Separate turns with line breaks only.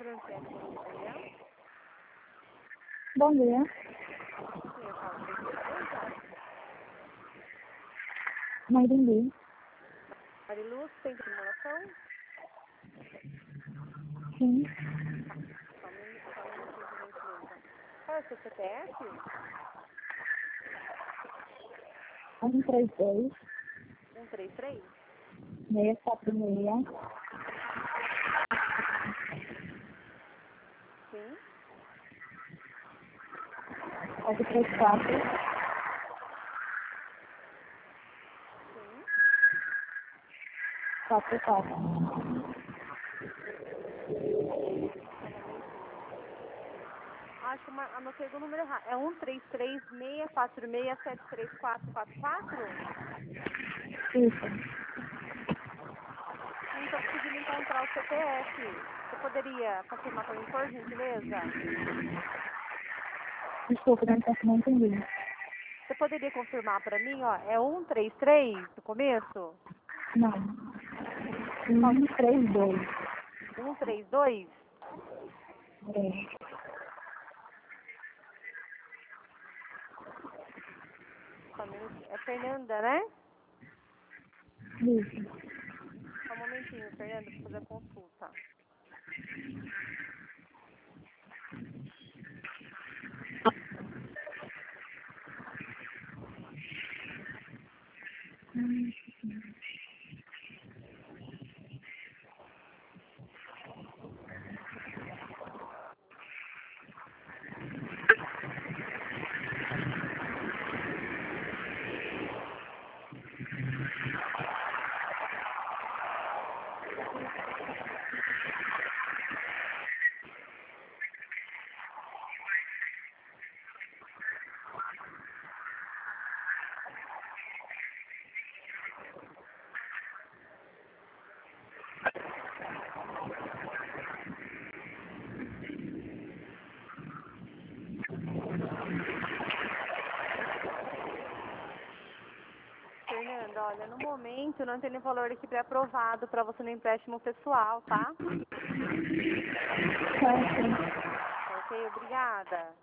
Franciele, bom dia.
Bom dia.
Sim, eu falo com
Não entendi.
Mariluz, tem simulação?
Sim.
Só um minutinho, por gentileza. Qual é o seu CPF?
132
133?
646
Sim.
434
Sim.
44.
Acho que anotei o número errado. É 133-646-73444?
Isso.
Não estou conseguindo encontrar o CPF. Você poderia confirmar para mim, por gentileza?
Desculpa, não entendi.
Você poderia confirmar para mim, ó? É 133 no começo?
Não. 132.
132?
É.
Só um minutinho. É Fernanda, né?
Isso.
Só um momentinho, Fernanda, para fazer a consulta. Fernanda, olha, no momento não tem nenhum valor aqui pré-aprovado para você no empréstimo pessoal, tá?
Certo.
Ok, obrigada.